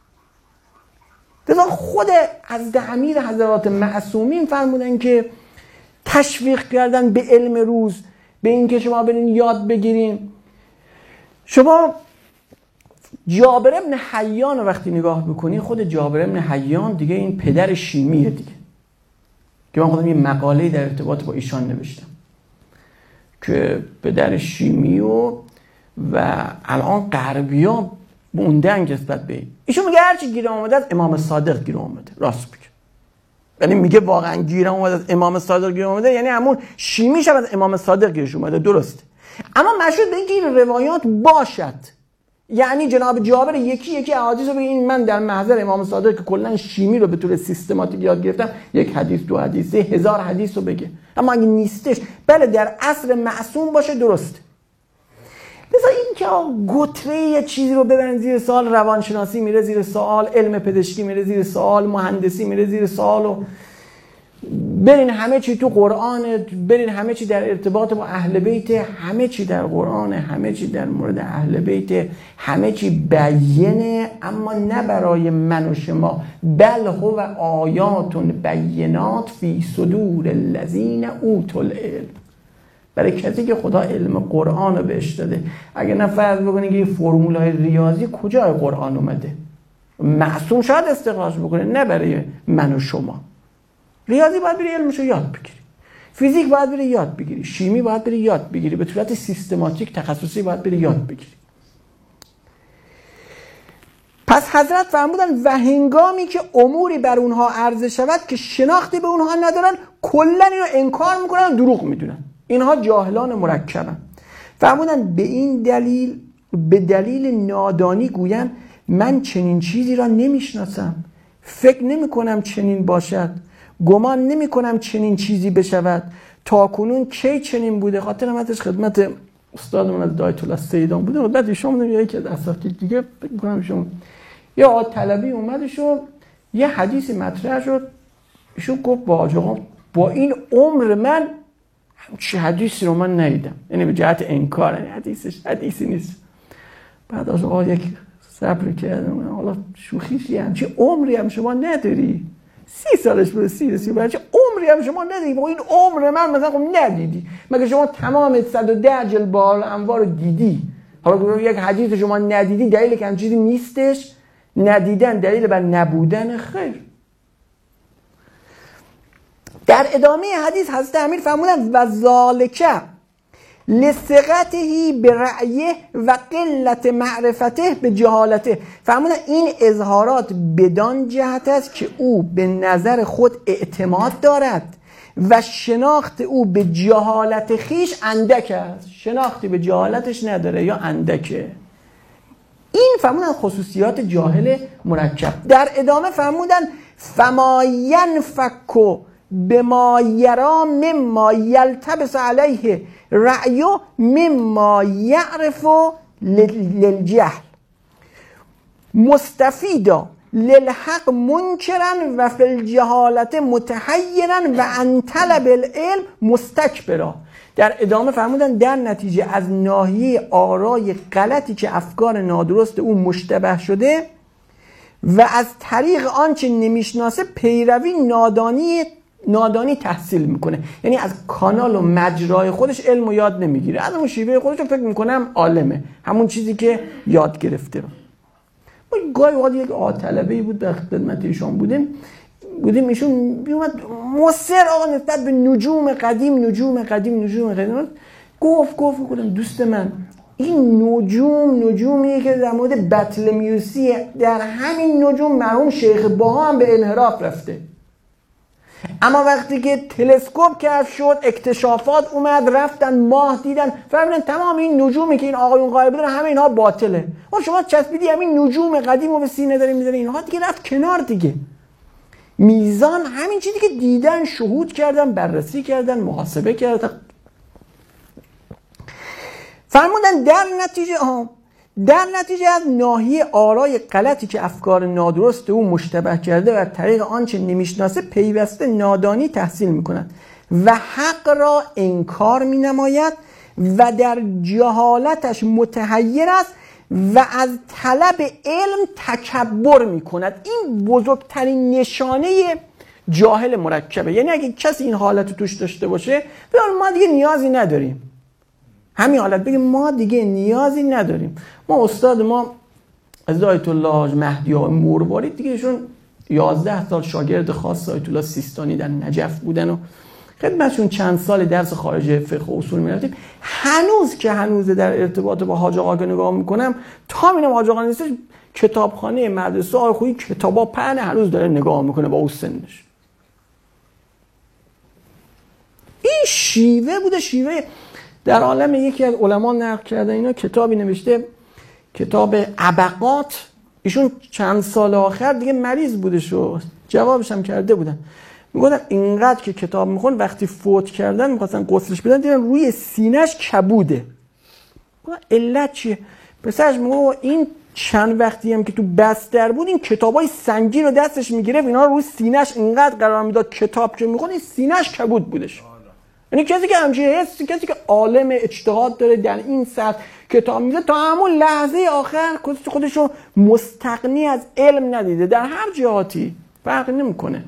لذا خود حضرت امیر حضرات معصومین فرمودن که تشویق کردن به علم روز، به این که شما برین یاد بگیرین. شما جابر ابن حیان رو وقتی نگاه بکنی، خود جابر ابن حیان دیگه این پدر شیمیه دیگه، که من خودم یه مقاله‌ای در ارتباط با ایشان نوشتم که پدر شیمی و و الان غربی‌ها موندن نسبت به این. ایشون میگه هرچی گیرم اومده از امام صادق گیرم اومده. راست میگه، یعنی میگه واقعا گیرم اومده از امام صادق گیرم اومده، یعنی همون شیمیش از امام صادق گیرش اومده، درسته. اما مشهود به اینکه این روایات باشد، یعنی جناب جابر یکی یکی احادیث رو بگه این من در محضر امام صادق که کلا شیمی رو به طور سیستماتیک یاد گرفتم، یک حدیث، دو حدیث، هزار حدیث رو بگه. اما اگه نیستش بله در عصر معصوم باشه درسته. مثلا این که گتره یه چیزی رو ببرن زیر سوال، روانشناسی میره زیر سوال، علم پزشکی میره زیر سوال، مهندسی میره زیر سوال، و برین همه چی تو قرآن، برین همه چی در ارتباط با اهل بیت، همه چی در قرآن، همه چی در مورد اهل بیت، همه چی بیانه، اما نه برای من و شما، بل هو آیات بینات فی صدور الذین اوتوا العلم، برای کسی که خدا علم قرآن رو بهش داده. اگه نه فرض بکنید که این فرمولای ریاضی کجای قرآن اومده؟ معصوم شاید استخراج بکنه، نه برای من و شما. ریاضی باید بری علمشو یاد بگیری، فیزیک باید بری یاد بگیری، شیمی باید بری یاد بگیری، به صورت سیستماتیک تخصصی باید بری یاد بگیری. پس حضرت فرمودن و هنگامی که اموری بر اونها عرضه شود که شناختی به اونها ندارن، کلا اینو انکار میکنن، دروغ میدونن. اینها جاهلان مرکبن. فرمودن به این دلیل، به دلیل نادانی گویند من چنین چیزی را نمیشناسم، فکر نمی کنم چنین باشد، گمان نمی کنم چنین چیزی بشود، تا کنون کی چنین بوده. خاطر من ازش خدمت استادمون از دایت الله سیدان بوده، بعد ایشون میگه یکی از اساتید دیگه فکر کنم ایشون یا آقا طلبی اومدش و یه حدیثی مطرح شد، ایشون گفت با آقا با این عمر من چه حدیثی رو من ندیدم، یعنی به جهت انکار، یعنی حدیثش حدیثی نیست. بعد از آقا یک صبر کردم، حالا شوخیش یه همچی عمری هم شما نداری، سی سالش بوده، سی سی برای چه عمری هم شما ندیدی؟ با این عمر من مثلا خب ندیدی، مگه شما تمام صد و ده جلد بال انوار رو دیدی؟ حالا یک حدیث شما ندیدی دلیل که هم چیزی نیستش؟ ندیدن دلیل بر نبودن خیر. در ادامه حدیث حضرت امیر فرمودن و ذالک لثقته برأیه و قلت معرفته به جهالته. فرمودن این اظهارات بدان جهت است که او به نظر خود اعتماد دارد و شناخت او به جهالت خیش اندک است. شناختی به جهالتش نداره یا اندکه. این فرمودن خصوصیات جاهل مرکب. در ادامه فرمودن فما ینفک بما یرا مما یلتبس علیه رأی مما یعرف للجهل مستفیدا للحق منکرا و فی الجهالت متحیرا و عن طلب العلم مستکبرا. در ادامه فرمودن در نتیجه از ناحیه آرای غلطی که افکار نادرست او مشتبه شده و از طریق آنچه نمیشناسه پیروی نادانی نادانی تحصیل میکنه. یعنی از کانال و مجرای خودش علم و یاد نمیگیره، از اون شیوه خودش رو فکر میکنم عالمه، همون چیزی که یاد گرفته رو. ما گاهی وقت یک آطلبه‌ای بود در خدمت ایشون بودیم بودیم ایشون میومد مصر آقا نسبت به نجوم قدیم نجوم قدیم نجوم قدیم گفت گفت گفتم دوست من این نجوم نجومیه که در مورد بطلمیوسی در همین نجوم مرحوم شیخ باها هم به انحراف رفته، اما وقتی که تلسکوپ کشف شد اکتشافات اومد رفتن ماه دیدن فهمیدن تمام این نجومی که این آقایون قائل بودن همه اینها باطله. ما شما چسبیدی همین نجوم قدیم رو به سینه داریم میذاری، اینها دیگه رفت کنار دیگه. میزان همین چیزی که دیدن شهود کردن بررسی کردن محاسبه کردن. فرمودن در نتیجه ها در نتیجه از ناحیه آرای غلطی که افکار نادرست او مشتبه کرده و طریق آنچه نمیشناسه پیوسته نادانی تحصیل میکند و حق را انکار مینماید و در جهالتش متحیر است و از طلب علم تکبر میکند. این بزرگترین نشانه جاهل مرکبه. یعنی اگه کسی این حالت توش داشته باشه بگه ما دیگه نیازی نداریم، همین حالت بگه ما دیگه نیازی نداریم. ما استاد ما از آیت الله مهدی مروارید دیگه ایشون یازده سال شاگرد خاص آیت الله سیستانی در نجف بودن و خدمتشون چند سال درس خارج فقه و اصول می‌رفتیم. هنوز که هنوز در ارتباط با حاج آقا نگاه میکنم تا میبینم حاج آقا نیستش کتابخانه مدرسه آقای خویی کتابا پهنه هنوز داره نگاه میکنه با اون سنش. این شیوه بوده، شیوه در عالم. یکی از علما نقل کرده اینا کتابی نوشته، کتاب عبقات. ایشون چند سال آخر دیگه مریض بودش و جوابش هم کرده بودن، میگفتن اینقدر که کتاب میخون وقتی فوت کردن میخواستن غسلش بدن دیدن روی سینه‌اش کبوده. علت چیه؟ پسرش میگه این چند وقتی هم که تو بستر بود این کتابای سنگین رو دستش میگرفت اینا رو روی سینه‌اش اینقدر قرار میداد کتاب که میخون این سینه‌اش کبود بودش. یعنی کسی که همچین حسی، کسی که عالم اجتهاد داره در این سطح کتاب میده تا همون لحظه آخر خودش رو مستغنی از علم ندیده، در هر جهاتی فرقی نمیکنه.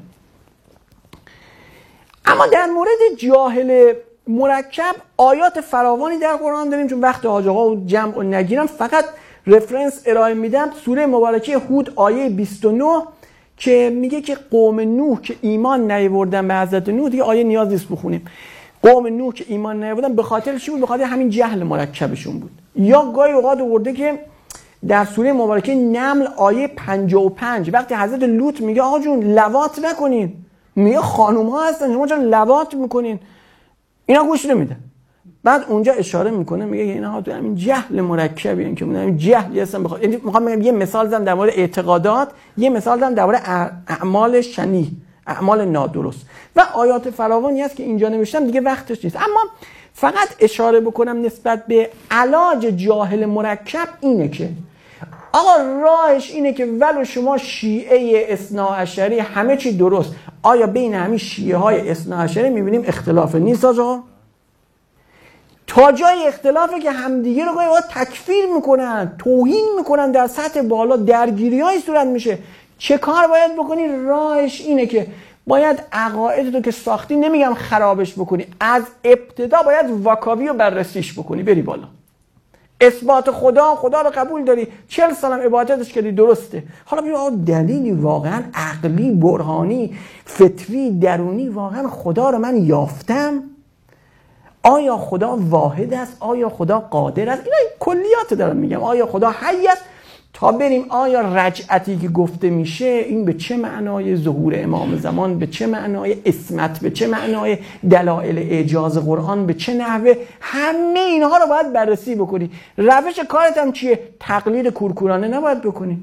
اما در مورد جاهل مرکب آیات فراوانی در قرآن داریم، چون وقت حاج آقا و جمع و نگیرم فقط رفرنس ارائه میدم. سوره مبارکه هود آیه بیست و نه که میگه که قوم نوح که ایمان نیاوردن به حضرت نوح، دیگه آیه نیاز نیست بخونیم، قوم نوح که ایمان نیاوردن به خاطر چی بود؟ به خاطر همین جهل مرکبشون بود. یا گاهی اوقات آورده که در سوره مبارکه نمل آیه پنجاه و پنج وقتی حضرت لوط میگه آقا جون لواط نکنین، میگه خانوم ها هستن شما چون لواط میکنین، اینا گوش نمیدن. بعد اونجا اشاره میکنه میگه اینا تو همین جهل مرکبی ان که من همین جهلی هستن بخاطر. یعنی میخوام بگم یه مثال زدم در مورد اعتقادات، یه مثال زدم در مورد اعمال شنیع، اعمال نادرست و آیات فراوانی هست که اینجا نوشتم دیگه وقتش نیست. اما فقط اشاره بکنم نسبت به علاج جاهل مرکب اینه که آقا راهش اینه که ولو شما شیعه اثناعشری همه چی درست، آیا بین همین شیعه های اثناعشری میبینیم اختلاف نیست آقا؟ تا جای اختلافه که همدیگه رو گاهی تکفیر میکنن، توهین میکنن، در سطح بالا درگیری های صورت میشه. چه کار باید بکنی؟ راهش اینه که باید عقایدتو که ساختی نمیگم خرابش بکنی، از ابتدا باید واکاوی رو بررسیش بکنی، بری بالا. اثبات خدا، خدا رو قبول داری، چهل سالم عبادتش کردی درسته، حالا بیا دلیلی واقعا عقلی، برهانی، فطری، درونی واقعا خدا رو من یافتم؟ آیا خدا واحد است؟ آیا خدا قادر است؟ اینا کلیات دارم میگم. آیا خدا حی است؟ تا بریم آیا رجعتی که گفته میشه این به چه معنای ظهور امام زمان، به چه معنای اسمت، به چه معنای دلایل اعجاز قرآن، به چه نحوه، همه اینها رو باید بررسی بکنی. روش کارت هم چیه؟ تقلید کورکورانه نباید بکنی.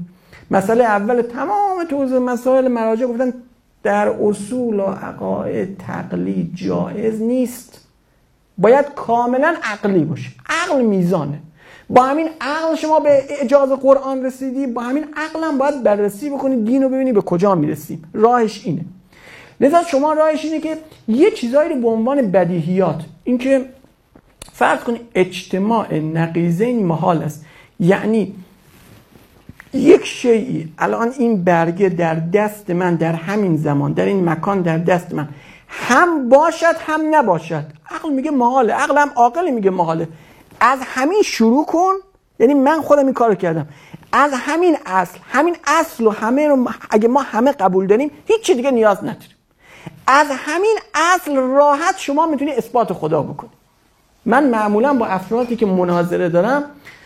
مسئله اول تمام توضیح مسائل مراجع گفتن در اصول و عقاید تقلید جایز نیست، باید کاملا عقلی باشه. عقل میزانه. با همین عقل شما به اجازه قرآن رسیدی، با همین عقل هم باید بررسی بکنی دین رو ببینی به کجا میرسیم. راهش اینه. لذا شما راهش اینه که یه چیزایی رو به عنوان بدیهیات، این که فرض کنی اجتماع نقیضین محال است، یعنی یک شیئی الان این برگه در دست من در همین زمان در این مکان در دست من هم باشد هم نباشد، عقل میگه محاله، عقل هم عاقل میگه محاله. از همین شروع کن، یعنی من خودم این کارو کردم، از همین اصل، همین اصل و همه رو اگه ما همه قبول داریم هیچ چی دیگه نیاز نداریم. از همین اصل راحت شما میتونی اثبات خدا بکنی. من معمولا با افرادی که مناظره دارم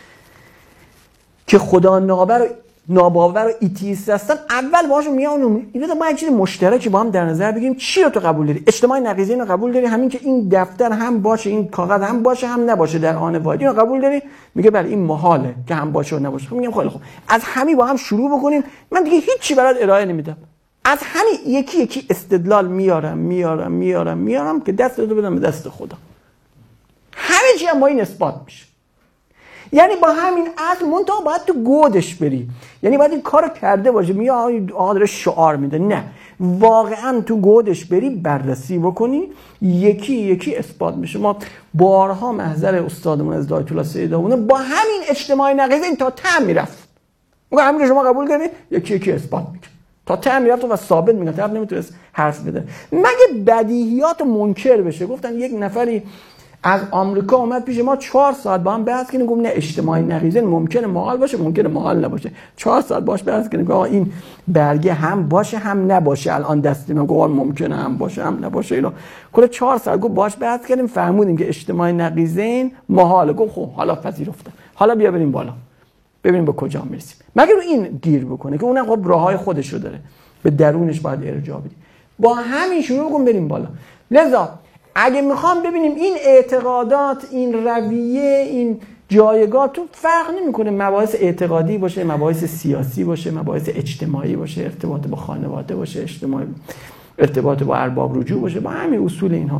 که خدا نابر و ناباور و ایتیست هستن، اول باهاشون میام اینا ما یه چیز مشترکی با هم در نظر بگیریم. چی رو تو قبول داری؟ اجتماع نقیضین رو قبول داری؟ همین که این دفتر هم باشه، این کاغذ هم باشه هم نباشه در آن واحد، اینو قبول داری؟ میگه بله این محاله که هم باشه و نباشه. خب میگم خیلی خوب، از همین با هم شروع بکنیم، من دیگه هیچی برات ارائه نمیدم، از همین یکی یکی استدلال میارم میارم میارم میارم که دست رو بدم به دست خدا. همه چی هم با این اثبات میشه. یعنی با همین اصل منتها باید تو گودش بری، یعنی باید این کارو کرده باشی. میگه آقا داره شعار میده، نه، واقعا تو گودش بری بررسی بکنی، یکی یکی اثبات میشه. ما بارها محضر استادمون از آیت الله سیدآبادی با همین اجتماع نقیضین تا ته میرفت، میگه همین که شما قبول کردی یکی یکی اثبات میکنه، تا ته میرفت و ثابت میکنه، طرف نمیتونست حرف بده مگه بدیهیات منکر بشه. گفتن یک نفری از آمریکا اومد پیش ما، چهار ساعت با هم بحث کردیم. گفت نه اجتماعی نقیضین ممکنه محال باشه، ممکنه محال نباشه. چهار ساعت باش بحث کردیم که آقا این برگه هم باشه هم نباشه، الان دست من گفت ممکنه هم باشه هم نباشه. اینا کل چهار ساعت گفت باش بحث کردیم، فهمیدیم که اجتماعی نقیضین محاله. گفت خب حالا پذیرفتم، حالا بیا بریم بالا ببینیم به کجا میرسیم. مگه رو این گیر بکنه که اونم خب راههای خودشو داره، به درونش باید ارجاع بدیم. با همین شروع کن بریم بالا. لذا اگه میخوام ببینیم این اعتقادات، این رویه، این جایگاه، تو فرق نمیکنه مباحث اعتقادی باشه، مباحث سیاسی باشه، مباحث اجتماعی باشه، ارتباط با خانواده باشه، اجتماعی ارتباط با ارباب رجوع باشه، با همین اصول اینها.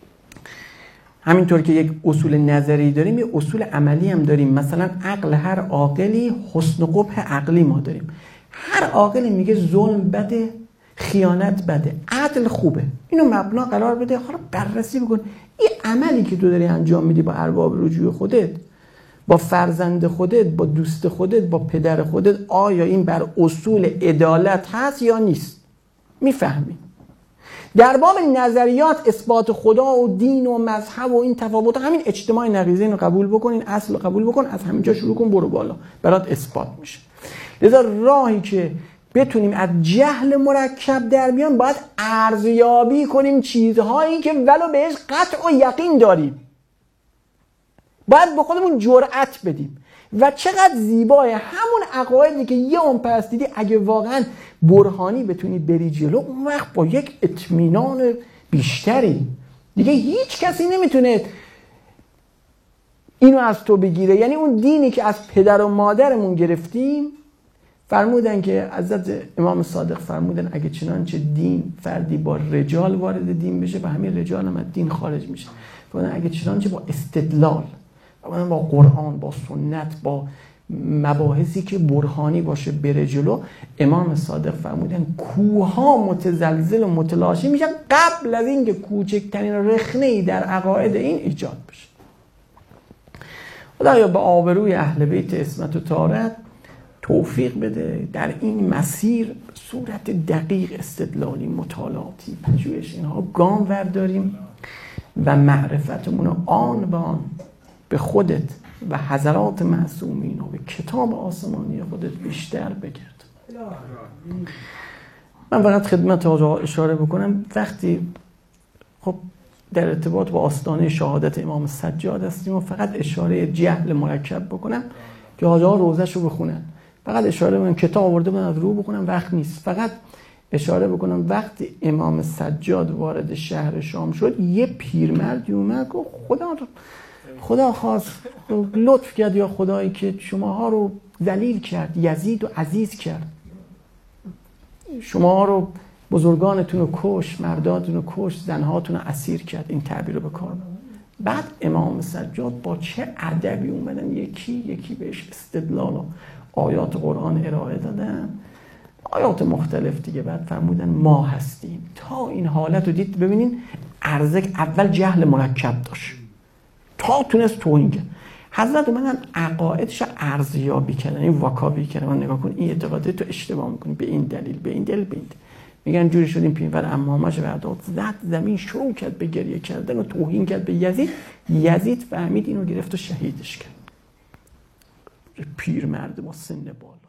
همینطور که یک اصول نظری داریم، یک اصول عملی هم داریم. مثلا عقل هر عاقلی حسن قبح عقلی ما داریم. هر عاقلی میگه ظلم بده، خیانت بده، عدل خوبه. اینو مبنا قرار بده، حالا بررسی بکن این عملی که تو داری انجام میدی با ارباب رجوع خودت، با فرزند خودت، با دوست خودت، با پدر خودت، آیا این بر اصول عدالت هست یا نیست؟ میفهمی؟ در باب نظریات اثبات خدا و دین و مذهب و این تفاوت، همین اجتماع نقیضین رو قبول بکن، این اصل رو قبول بکن، از همینجا شروع کن، برو بالا، برات اثبات میشه. لذا راهی که بتونیم از جهل مرکب در بیان، باید ارزیابی کنیم چیزهایی که ولو بهش قطع و یقین داریم، باید به خودمون جرأت بدیم. و چقدر زیبای همون عقایدی که یه اون پس دیدی، اگه واقعا برهانی بتونی بری جلو، اون وقت با یک اطمینان بیشتری دیگه هیچ کسی نمیتونه اینو از تو بگیره. یعنی اون دینی که از پدر و مادرمون گرفتیم، فرمودن که حضرت امام صادق فرمودن اگه چنانچه دین فردی با رجال وارد دین بشه، و همین رجال هم از دین خارج میشه. فرمودن اگه چنانچه با استدلال، با قرآن، با سنت، با مباحثی که برهانی باشه بره جلو، امام صادق فرمودن کوها متزلزل و متلاشی میشن قبل از اینکه کوچکترین رخنه‌ای در عقاید این ایجاد بشه. خدایا به آبروی اهل بیت عصمت و طهارت توفیق بده در این مسیر به صورت دقیق، استدلالی، مطالعاتی، پژوهش اینها گام ورداریم و معرفتمون رو آن به آن به خودت و حضرات معصومین و به کتاب آسمانی خودت بیشتر بگرد. من فقط خدمت آقا اشاره بکنم، وقتی خب در ارتباط با آستانه شهادت امام سجاد هستیم و فقط اشاره جهل مرکب بکنم که آقا روزش رو بخونن، فقط اشاره بکنم کتاب آورده بودن از رو بکنم، وقت نیست. فقط اشاره بکنم وقتی امام سجاد وارد شهر شام شد، یه پیرمردی اومد گفت خدا خدا خواست لطف کرد یا خدایی که شماها رو ذلیل کرد، یزید و عزیز کرد. شما رو بزرگانتون رو کش، مرداتون رو کش، زنهاتون رو اسیر کرد. این تعبیر رو به کار برد. بعد امام سجاد با چه ادبی اومدن یکی یکی بهش استدلال و آیات قرآن ارائه دادن، آیات مختلف دیگه. بعد فرمودن ما هستیم. تا این حالت رو دید. ببینین ارزک اول جهل مرکب داشت تا تونست توهین کرد. حضرت اومدن عقایدش رو ارزیابی کردن، این واکاوی کردن. من نگاه کن این اعتقاده تو اشتباه میکنی به این دلیل به این دلیل به این دلیل. میگن جوری شدیم پیامبر عمامش برداد زد زمین، شروع کرد به گریه کردن و توهین کرد به یزید. یزید فهمید اینو گرفت و شهیدش کرد. پیر مرد با سن بالا.